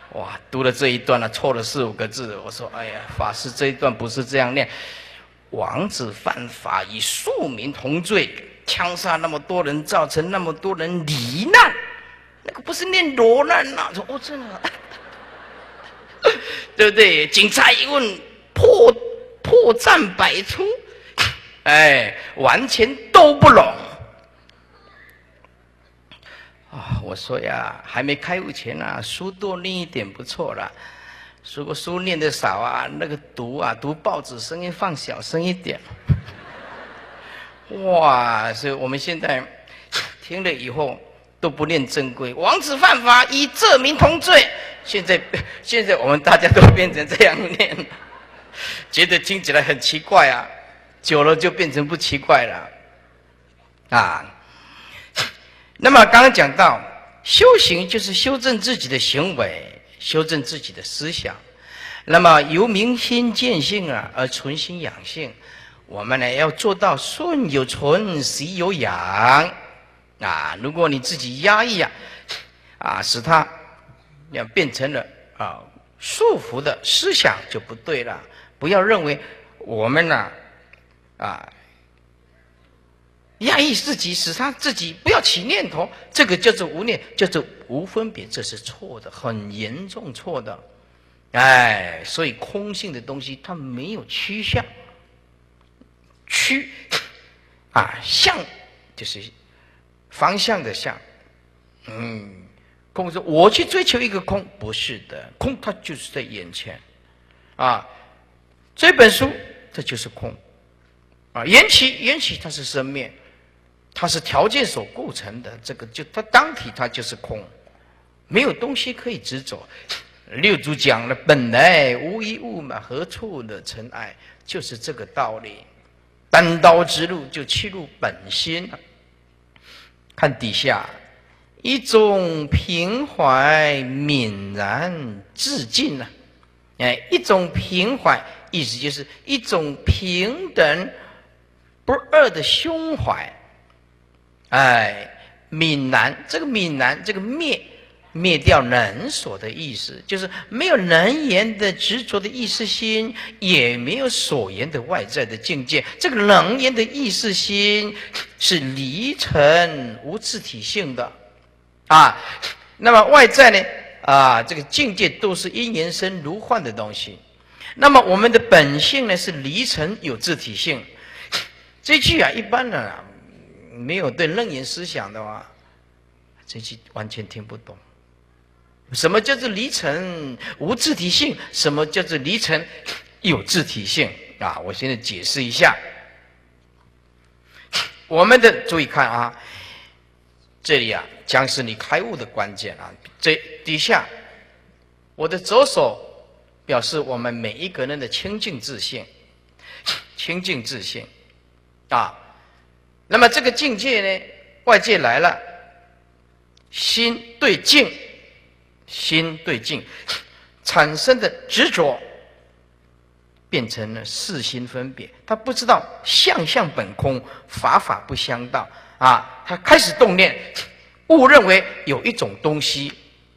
哇，读了这一段了，错了4、5个字。我说，哎呀，法师这一段不是这样念。王子犯法，与庶民同罪，枪杀那么多人，造成那么多人罹难，那个不是念罹难呐？说哦，真的，对不对？警察一问，破绽百出，哎，完全都不拢。啊，我说呀，还没开悟前啊，书多念一点不错啦。如果书念得少啊，那个读报纸声音放小声一点。哇，所以我们现在听了以后都不念正规，王子犯法，与这民同罪。现在我们大家都变成这样念，觉得听起来很奇怪啊，久了就变成不奇怪了啊。那么刚刚讲到修行就是修正自己的行为，修正自己的思想。那么由明心见性啊，而存心养性。我们呢要做到顺有存，习有养啊。如果你自己压抑使它要变成了束缚的思想就不对了。不要认为我们压抑自己，使他自己不要起念头，这个叫做无念，叫做无分别，这是错的，很严重错的。哎，所以空性的东西它没有趋向，向就是方向的向。空说我去追求一个空，不是的，空它就是在眼前啊。这本书这就是空啊，缘起它是生灭，它是条件所构成的，这个就它当体它就是空，没有东西可以执着。六祖讲了，本来无一物嘛，何处惹尘埃，就是这个道理。单刀直入就切入本心。看底下，一种平怀泯然自尽啊，一种平怀，意思就是一种平等不二的胸怀。泯然，这个泯然，这个灭掉能所的意思，就是没有能言的执着的意识心，也没有所言的外在的境界。这个能言的意识心是离尘无自体性的那么外在呢这个境界都是因缘生如幻的东西。那么我们的本性呢是离尘有自体性。这句一般呢没有对楞严思想的话，这句完全听不懂。什么叫做离尘无自体性？什么叫做离尘有自体性我现在解释一下。我们的注意看这里将是你开悟的关键这底下我的左手表示我们每一个人的清净自性，清净自性那么这个境界呢，外界来了，心对境，心对境产生的执着，变成了四心分别。他不知道相相本空，法法不相道他开始动念，误认为有一种东西，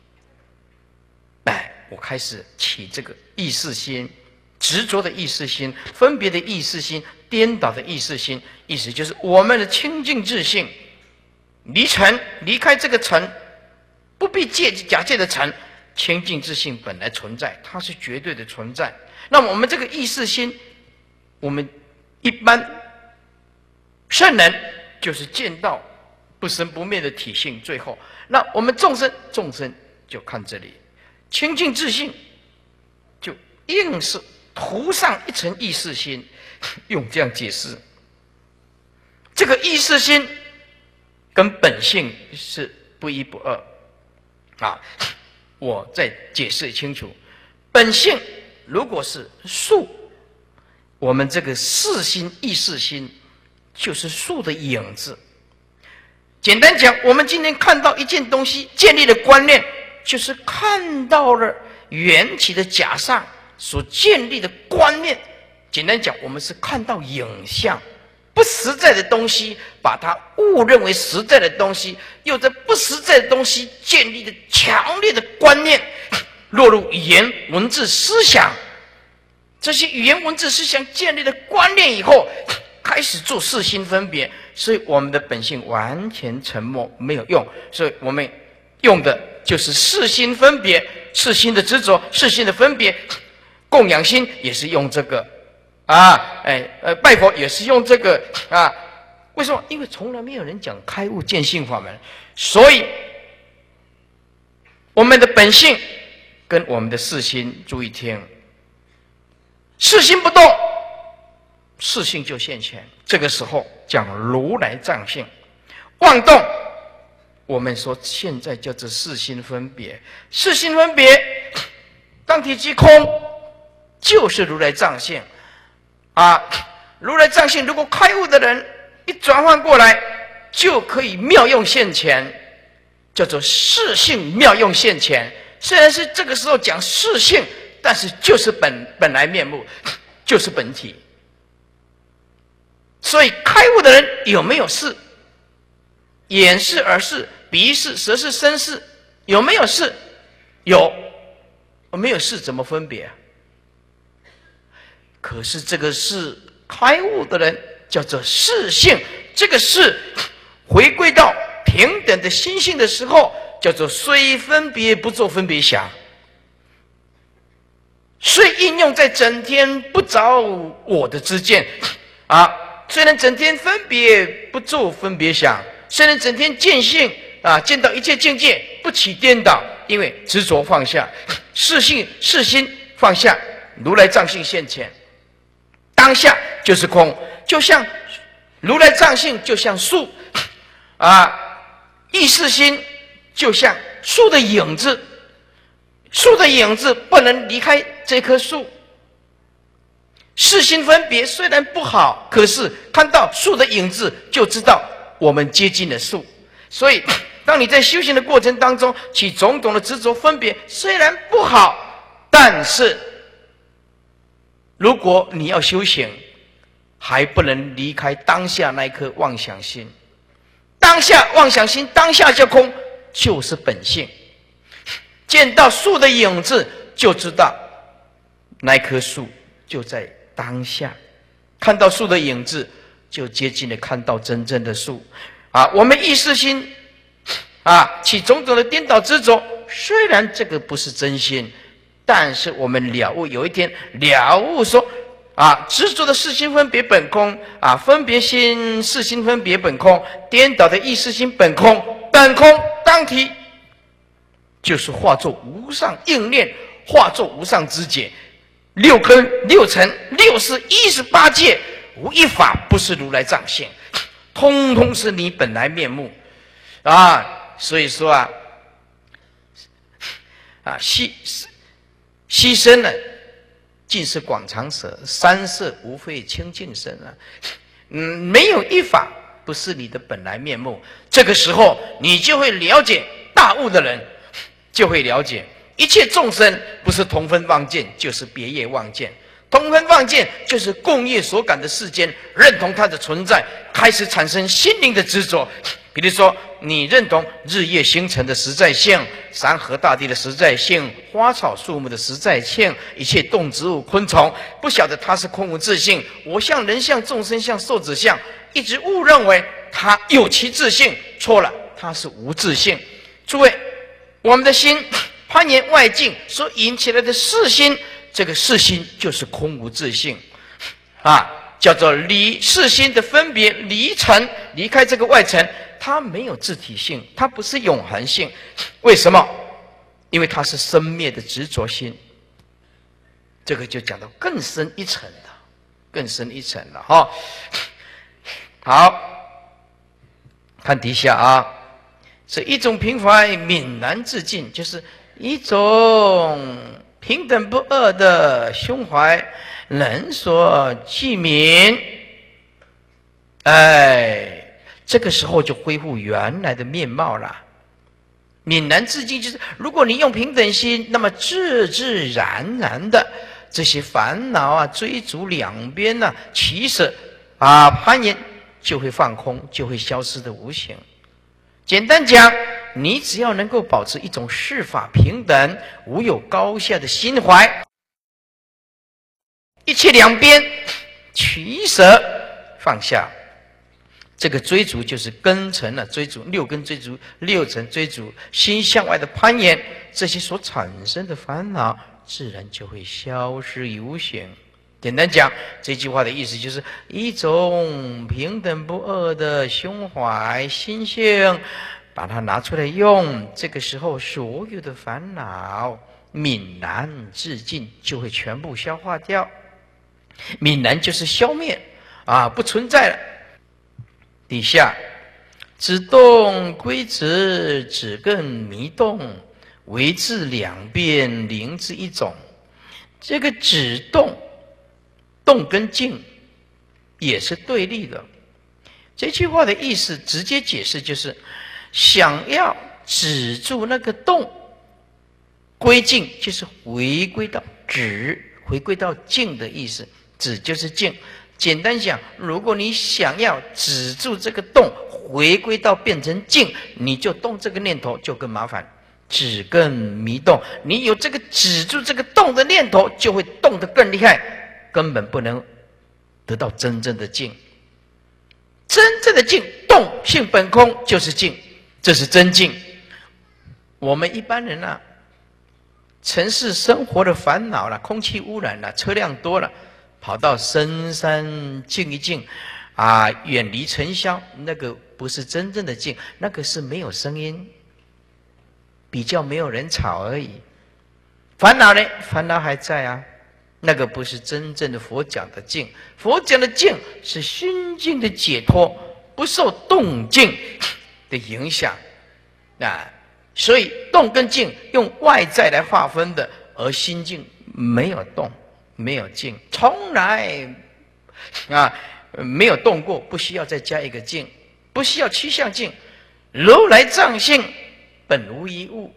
我开始起这个意识心，执着的意识心，分别的意识心，颠倒的意识心。意思就是我们的清净自性离尘，离开这个尘，不必假借的尘，清净自性本来存在，它是绝对的存在。那么我们这个意识心，我们一般圣人就是见到不生不灭的体性。最后那我们众生就看这里，清净自性就硬是涂上一层意识心，用这样解释。这个意识心跟本性是不一不二我再解释清楚。本性如果是树，我们这个识心意识心就是树的影子。简单讲，我们今天看到一件东西，建立的观念就是看到了缘起的假上所建立的观念。简单讲，我们是看到影像，不实在的东西，把它误认为实在的东西，又在不实在的东西建立的强烈的观念。 落入语言文字思想，这些语言文字思想建立了观念以后，开始做世心分别，所以我们的本性完全沉默，没有用。所以我们用的就是世心分别，世心的执着，世心的分别。供养心也是用这个拜佛也是用这个啊。为什么？因为从来没有人讲开悟见性法门，所以我们的本性跟我们的世心，注意听，世心不动，世性就现前。这个时候讲如来藏性，妄动，我们说现在叫做世心分别。世心分别，当体即空，就是如来藏性啊。如来藏性，如果开悟的人一转换过来，就可以妙用现前，叫做世性妙用现前。虽然是这个时候讲世性，但是就是本来面目，就是本体。所以开悟的人有没有事？眼视、耳视、鼻视、舌视、身视，有没有事？有。没有事怎么分别？可是这个是开悟的人叫做世性，这个是回归到平等的心性的时候，叫做虽分别不做分别想，虽应用在整天不着我的知见啊，虽然整天分别不做分别想，虽然整天见性啊，见到一切境界不起颠倒，因为执着放下，世性世心放下，如来藏性现前，当下就是空，就像如来藏性就像树啊，意识心就像树的影子，树的影子不能离开这棵树。世心分别虽然不好，可是看到树的影子就知道我们接近了树。所以当你在修行的过程当中起种种的执着分别，虽然不好，但是如果你要修行，还不能离开当下那一颗妄想心。当下妄想心，当下就空，就是本性。见到树的影子，就知道那棵树就在当下。看到树的影子，就接近了看到真正的树。啊，我们意识心啊，起种种的颠倒执着，虽然这个不是真心，但是我们了悟，有一天了悟说啊，执着的世心分别本空啊，分别心世心分别本空，颠倒的意识心本空，本空当体就是化作无上应念，化作无上知解，六根六尘六识18界，无一法不是如来藏性，通通是你本来面目啊。所以说牺牲了尽是广长舌，三色无非清净身啊。没有一法不是你的本来面目。这个时候你就会了解，大悟的人就会了解，一切众生不是同分妄见，就是别业妄见。同分妄见就是共业所感的世间，认同它的存在，开始产生心灵的执着。比如说你认同日夜星辰的实在性，山河大地的实在性，花草树木的实在性，一切动植物昆虫，不晓得它是空无自性，我相人相众生相寿子相，一直误认为它有其自性，错了，它是无自性。诸位，我们的心攀岩外境所引起来的世心，这个世心就是空无自性啊，叫做离世心的分别，离尘，离开这个外尘，它没有自体性，它不是永恒性。为什么？因为它是生灭的执着心。这个就讲到更深一层了，更深一层了哈。好，看底下啊，是一种平凡泯然自尽，就是一种平等不二的胸怀，人所具泯。这个时候就恢复原来的面貌了。泯然自尽，就是如果你用平等心，那么自自然然的这些烦恼啊、追逐两边啊、起舍啊、攀岩，就会放空，就会消失的无形。简单讲， 你只要能够保持一种世法平等、无有高下的心怀，一切两边取舍放下，这个追逐就是根尘了，追逐六根，追逐六尘，追逐心向外的攀岩，这些所产生的烦恼，自然就会消失于无形。简单讲，这句话的意思就是一种平等不二的胸怀心性，把它拿出来用，这个时候所有的烦恼泯然自尽，就会全部消化掉。泯然就是消灭不存在了。底下止动归止，止更迷动，为自两边灵之一种。这个止动，动跟静也是对立的。这句话的意思直接解释就是想要止住那个动，归静就是回归到止，回归到静的意思。止就是静。简单讲，如果你想要止住这个动，回归到变成静，你就动这个念头就更麻烦。止更迷动，你有这个止住这个动的念头，就会动得更厉害，根本不能得到真正的静。真正的静，动性本空就是静，这是真静。我们一般人城市生活的烦恼了，空气污染了，车辆多了，跑到深山静一静远离尘嚣，那个不是真正的静，那个是没有声音，比较没有人吵而已。烦恼呢？烦恼还在那个不是真正的佛讲的静。佛讲的静是心境的解脱，不受动静的影响所以动跟静用外在来划分的，而心境没有动没有静，从来没有动过，不需要再加一个静，不需要趋向静。如来藏性本无一物，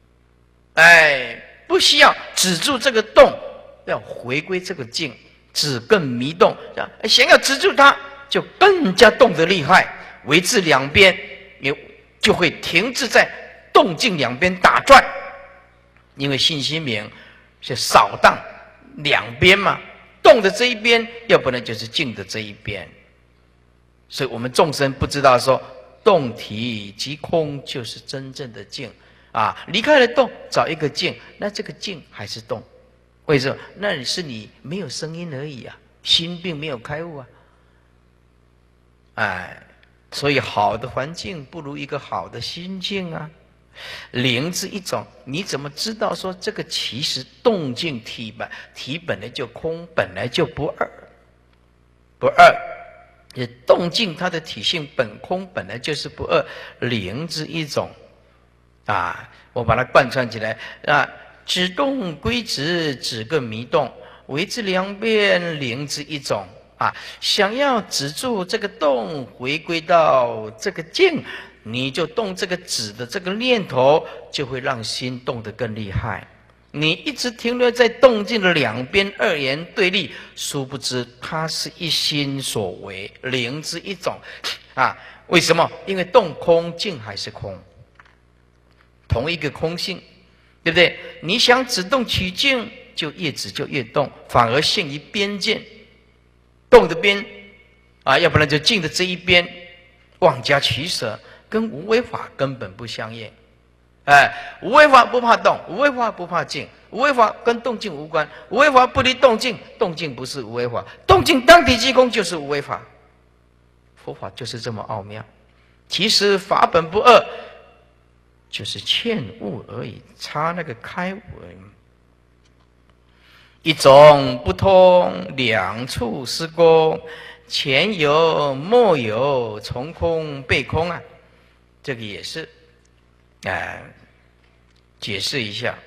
不需要止住这个动，要回归这个静，止更迷动。想要止住它，就更加动得厉害，为至两边也就会停滞在动静两边打转。因为信心明是扫荡两边嘛，动的这一边，要不然就是静的这一边。所以我们众生不知道说动体即空就是真正的静离开了动，找一个静，那这个静还是动。为什么？那是你没有声音而已心并没有开悟所以好的环境不如一个好的心境灵之一种。你怎么知道说这个其实动静体本来就空，本来就不二，不二也动静它的体性本空，本来就是不二，灵之一种我把它贯穿起来止动归止，止更迷动，为之两边灵之一种想要止住这个动，回归到这个静，你就动这个止的这个念头，就会让心动得更厉害。你一直停留在动静的两边二元对立，殊不知它是一心所为，灵之一种为什么？因为动空，静还是空，同一个空性，对不对？你想止动取静，就越止就越动，反而陷于边界，动的边要不然就静的这一边，妄加取舍，跟无为法根本不相应。无为法不怕动，无为法不怕静，无为法跟动静无关，无为法不离动静，动静不是无为法，动静当体即空就是无为法。佛法就是这么奥妙。其实法本不二，就是欠悟而已，差那个开悟而已。一种不通，两处施功，前有末有，从空背空这个也是解释一下。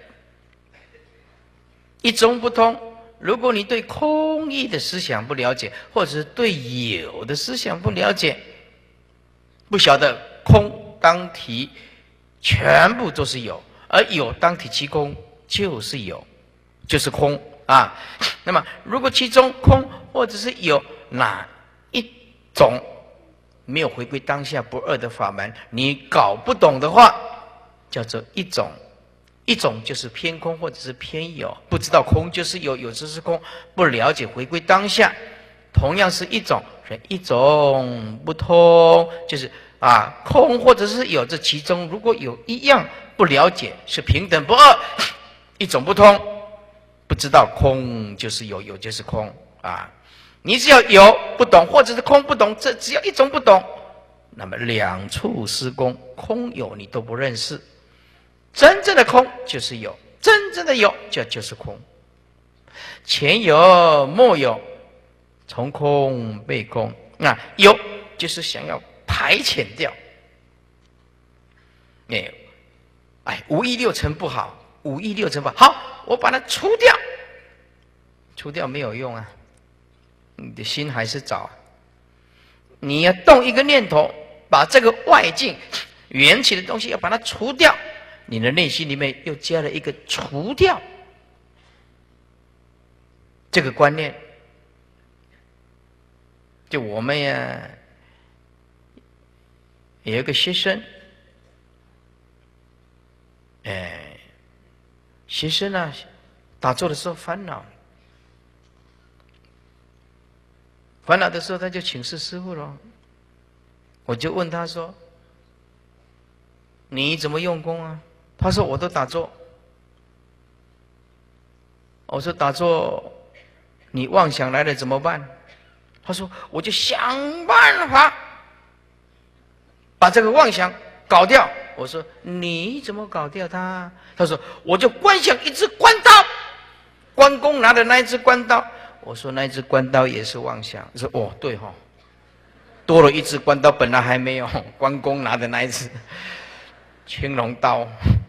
一种不通，如果你对空义的思想不了解，或者是对有的思想不了解，不晓得空当体全部都是有，而有当体其空就是有，就是空那么如果其中空或者是有哪一种没有回归当下不二的法门，你搞不懂的话， 叫做一种。一种就是偏空或者是偏有，不知道空就是有，有就是空，不了解回归当下。同样是一种，一种不通，就是空或者是有，这其中如果有一样不了解，是平等不二，一种不通，不知道空就是有，有就是空啊。你只要有不懂，或者是空不懂，这只要一种不懂，那么两处施工，空有你都不认识。真正的空就是有，真正的有就是空。前有末有，从空被空。那有就是想要排遣掉。五欲六尘不好，五欲六尘不好，好，我把它除掉。除掉没有用啊，你的心还是找。你要动一个念头，把这个外境缘起的东西要把它除掉。你的内心里面又加了一个除掉这个观念。就我们呀，有一个学生，学生呢打坐的时候烦恼的时候，他就请示师父了。我就问他说：“你怎么用功啊？”他说：“我都打坐。”我说：“打坐，你妄想来了怎么办？”他说：“我就想办法把这个妄想搞掉。”我说：“你怎么搞掉它？”他说：“我就观想一支关刀，关公拿的那一支关刀。”我说：“那一支关刀也是妄想。”他说：“哦，对哈，多了一支关刀，本来还没有。关公拿的那一支青龙刀。”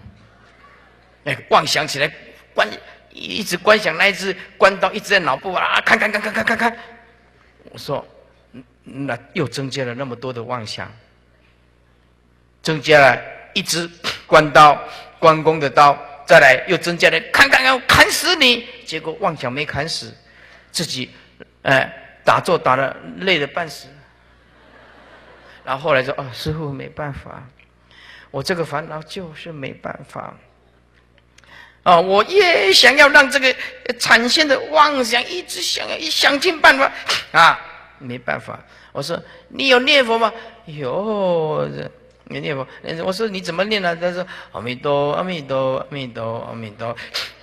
妄想起来，一直观想那一只关刀，一直在脑部看。我说，那又增加了那么多的妄想，增加了一只关刀，关公的刀，再来又增加了要砍死你，结果妄想没砍死，自己打坐打了累得半死，然后后来说师父没办法，我这个烦恼就是没办法。我也想要让这个产生的妄想一直想尽办法没办法。我说你有念佛吗？有念佛。我说你怎么念呢？他说阿弥陀阿弥陀阿弥陀阿弥陀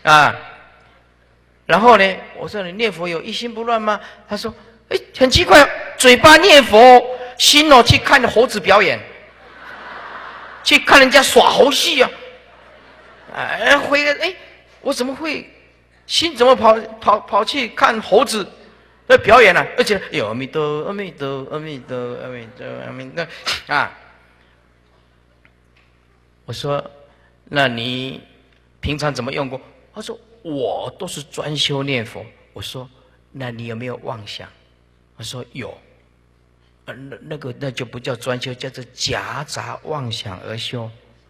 然后呢，我说你念佛有一心不乱吗？他说很奇怪，嘴巴念佛，心去看猴子表演，去看人家耍猴戏啊。回来我怎么会心怎么跑去看猴子的表演呢？而且阿弥陀阿弥陀阿弥陀阿弥陀阿弥陀我说那你平常怎么用功？他说我都是专修念佛。我说那你有没有妄想？他说有。那就不叫专修，叫做夹杂妄想而修。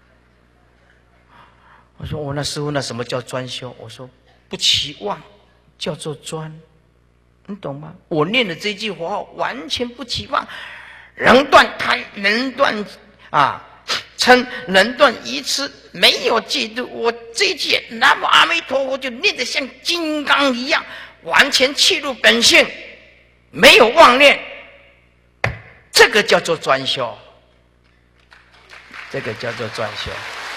我说那师父，那什么叫专修？我说不起妄叫做专，你懂吗？我念的这句佛号完全不起妄，能断贪，能断嗔，能断愚痴，没有嫉妒。我这一句南无阿弥陀佛就念得像金刚一样，完全契入本性，没有妄念，这个叫做专修，这个叫做专修。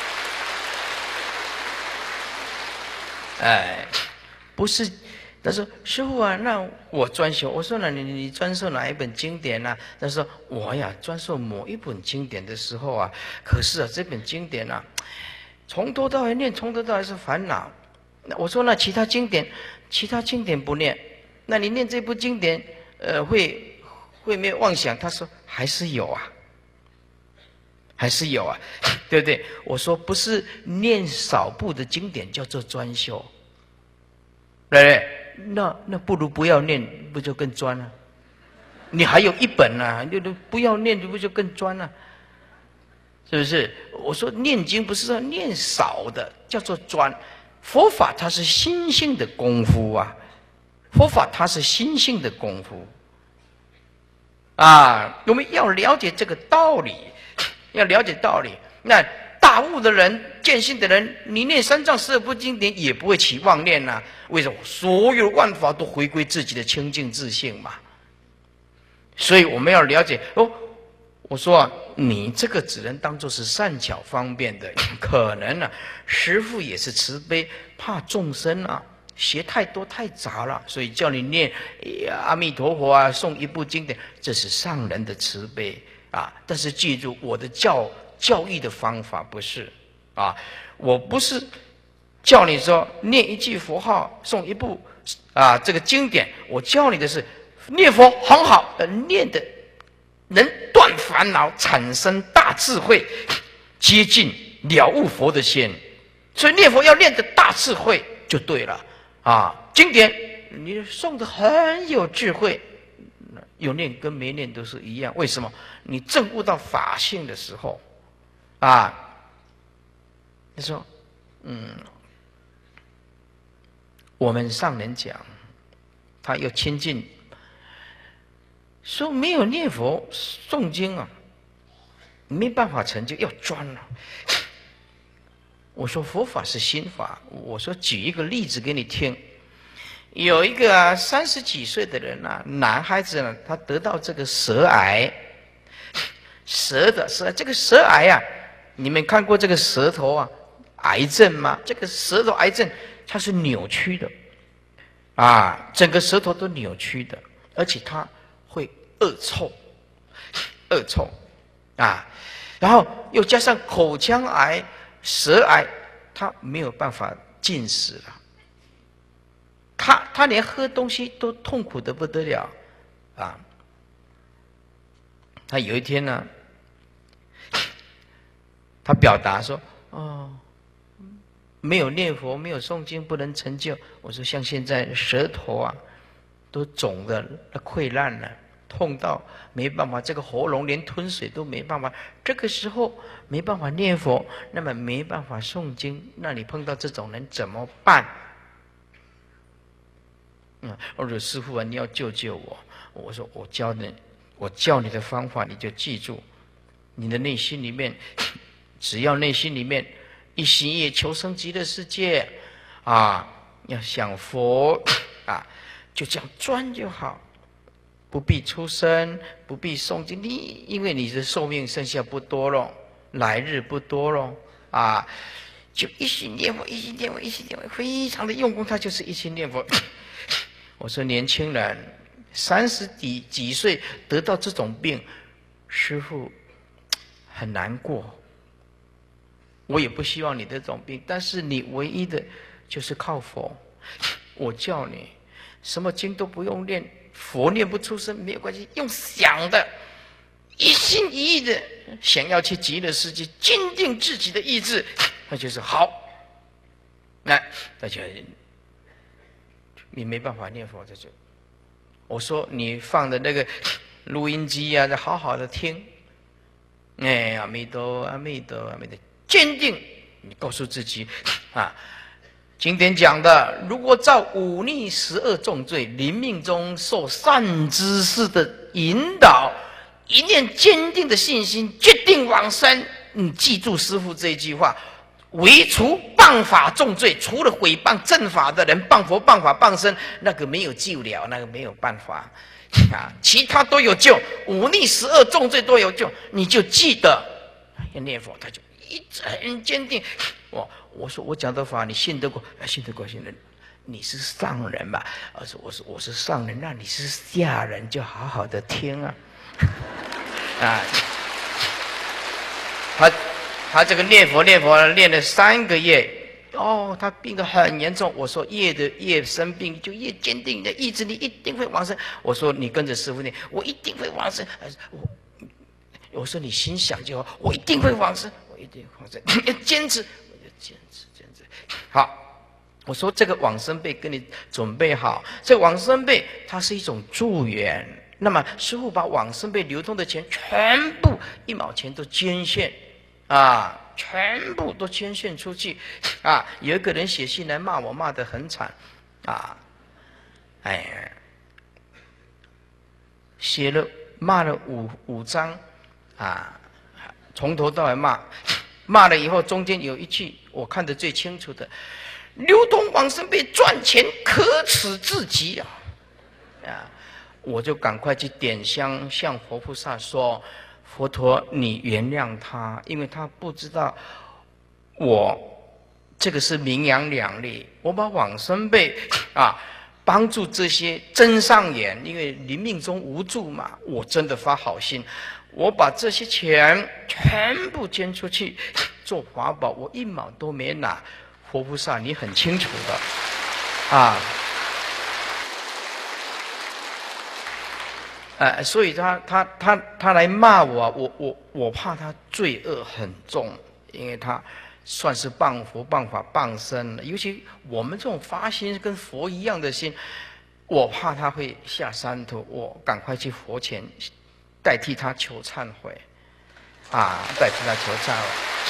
不是，他说师父啊，那我专修。我说那你专修哪一本经典啊？他说我呀专修某一本经典的时候可是这本经典从头到尾念，从头到尾是烦恼。我说那其他经典不念，那你念这部经典会没有妄想？他说还是有啊，还是有啊，对不对？我说不是念少部的经典叫做专修，对不对？那不如不要念，不就更专了？你还有一本你不要念，不就更专了？是不是？我说念经不是说念少的叫做专，佛法它是心性的功夫佛法它是心性的功夫我们要了解这个道理。要了解道理，那大悟的人、见性的人，你念三藏十二部经典也不会起妄念呐、为什么？所有万法都回归自己的清净自性嘛。所以我们要了解哦。我说啊，你这个只能当作是善巧方便的，可能啊，师父也是慈悲，怕众生啊学太多太杂了，所以叫你念阿弥陀佛啊，诵一部经典，这是上人的慈悲啊。但是记住，我的教育的方法不是啊，我不是叫你说念一句佛号，诵一部这个经典，我教你的是念佛很好，念的能断烦恼，产生大智慧，接近了悟佛的心。所以念佛要念的大智慧就对了啊！经典你诵的很有智慧，有念跟没念都是一样。为什么？你证悟到法性的时候你说我们上人讲，他要亲近，说没有念佛诵经啊，没办法成就，要专了。我说佛法是心法，我说举一个例子给你听。有一个30几岁的人啊，男孩子呢，他得到这个舌癌，这个舌癌啊，你们看过这个舌头啊癌症吗？这个舌头癌症它是扭曲的整个舌头都扭曲的，而且它会恶臭然后又加上口腔癌、舌癌，他没有办法进食了。他连喝东西都痛苦得不得了他有一天呢，他表达说：“没有念佛，没有诵经，不能成就。”我说：“像现在舌头都肿的溃烂了。”痛到没办法，这个喉咙连吞水都没办法，这个时候没办法念佛，那么没办法诵经，那你碰到这种人怎么办？我说师父啊，你要救救我。我说我教你的方法，你就记住，你的内心里面，只要内心里面一心一意求生极乐世界要想佛就这样专就好。不必出生，不必诵经，因为你的寿命剩下不多了，来日不多了就一心念佛，一心念佛，一心念佛，非常的用功，他就是一心念佛。我说年轻人30几岁得到这种病，师父很难过，我也不希望你得这种病，但是你唯一的就是靠佛。我叫你什么经都不用念，佛念不出声没有关系，用想的，一心一意的想要去极乐世界，坚定自己的意志，那就是好。那大家你没办法念佛，这就我说你放的那个录音机好好的听，阿弥陀阿弥陀阿弥陀，坚定你告诉自己经典讲的，如果照忤逆12重罪，临命中受善知识的引导，一念坚定的信心，决定往生。你记住师父这一句话，唯除谤法重罪，除了毁谤正法的人，谤佛、谤法、谤僧，那个没有救了，那个没有办法其他都有救，忤逆12重罪都有救，你就记得要念佛，他就一直很坚定。我说我讲的法你信得过？信得过，信得过。你是上人嘛？我是上人，那你是下人，就好好的听他这个念佛练了3个月，他病得很严重。我说越生病就越坚定你的意志，你一定会往生。我说你跟着师父念，我一定会往生。我说你心想就好，我一定会往生，我一定往生。你要坚持，我就坚持。好，我说这个往生被跟你准备好，这往生被它是一种助缘。那么师父把往生被流通的钱全部1毛钱都捐献全部都捐献出去有一个人写信来骂我，骂得很惨骂了5章从头到尾骂。 骂了以后，中间有一句我看得最清楚的：“流通往生被赚钱，可耻至极啊！”我就赶快去点香向佛菩萨说：“佛陀，你原谅他，因为他不知道我这个是名扬两利，我把往生被帮助这些真上眼，因为临命中无助嘛，我真的发好心，我把这些钱全部捐出去做法宝，我一毛都没拿。佛菩萨，你很清楚的，所以他来骂我怕他罪恶很重，因为他算是谤佛、谤法、谤身了。尤其我们这种发心跟佛一样的心，我怕他会下山头，我赶快去佛前代替他求忏悔，代替他求忏悔。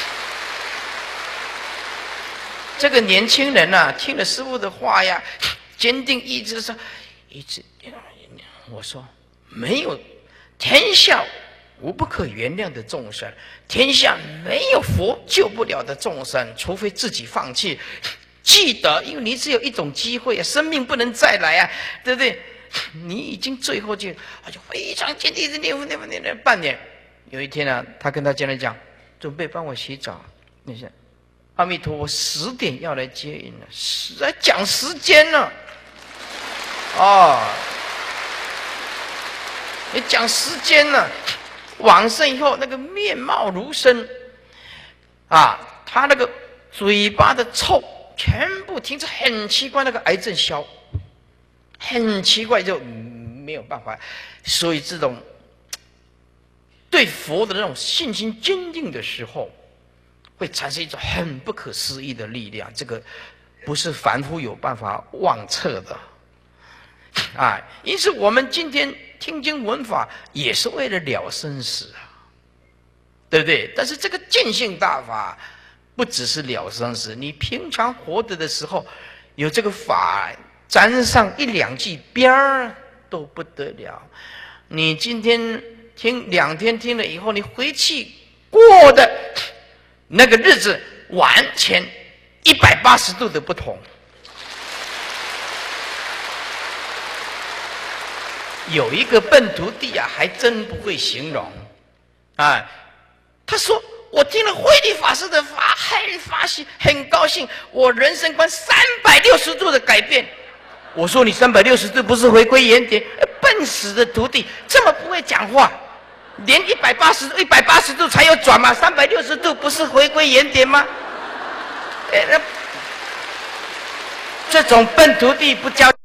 这个年轻人听了师父的话呀，坚定意志说，我说。没有天下无不可原谅的众生，天下没有佛救不了的众生，除非自己放弃。记得，因为你只有一种机会生命不能再来对不对？你已经最后就非常坚定的念佛半年。有一天他跟他家人讲，准备帮我洗澡。你想，阿弥陀佛10点要来接引了，是在讲时间了。你讲时间了，往生以后那个面貌如生，他那个嘴巴的臭全部停止，很奇怪，那个癌症消，很奇怪，就没有办法。所以这种对佛的那种信心坚定的时候，会产生一种很不可思议的力量，这个不是凡夫有办法妄测的。因此我们今天听经闻法也是为了了生死对不对？但是这个见性大法不只是了生死，你平常活着的时候有这个法沾上1、2句边儿都不得了。你今天听2天听了以后，你回去过的那个日子完全180度的不同。有一个笨徒弟还真不会形容他说我听了慧理法师的法，很发喜，很高兴，我人生观360度的改变。我说你360度不是回归原点？笨死的徒弟，这么不会讲话，连180度才有转吗？360度不是回归原点吗？这种笨徒弟不教。